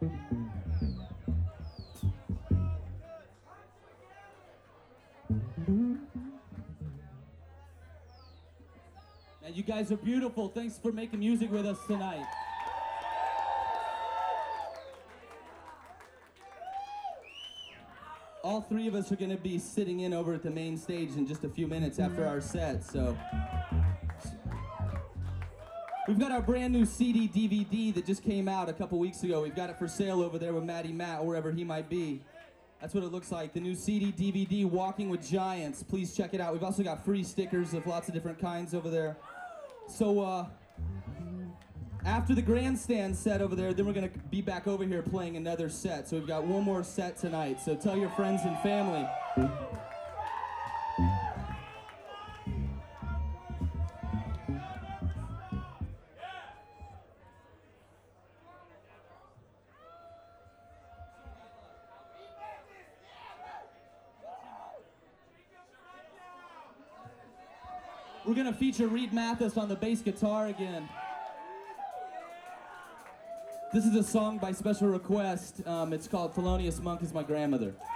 Man, you guys are beautiful. Thanks for making music with us tonight. All three of us are going to be sitting in over at the main stage in just a few minutes after our set, so... We've got our brand new CD DVD that just came out a couple weeks ago. We've got it for sale over there with Matty Matt, or wherever he might be. That's what it looks like, the new CD DVD, Walking with Giants. Please check it out. We've also got free stickers of lots of different kinds over there. So, after the grandstand set over there, then we're going to be back over here playing another set. So we've got one more set tonight. So tell your friends and family. We're going to feature Reed Mathis on the bass guitar again. This is a song by special request. It's called Thelonious Monk is My Grandmother.